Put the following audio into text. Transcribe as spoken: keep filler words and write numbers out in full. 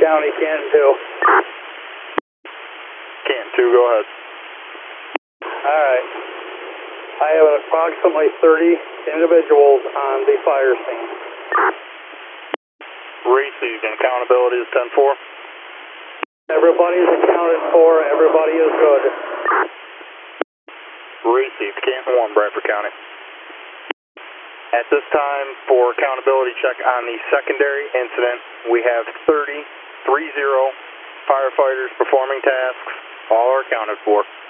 County, Canton two. Canton two, go ahead. Alright. I have approximately thirty individuals on the fire scene. Received, and accountability is ten four. Everybody's accounted for, everybody is good. Received, Canton one, Bradford County. At this time, for accountability check on the secondary incident, we have thirty, three zero firefighters performing tasks. All are accounted for.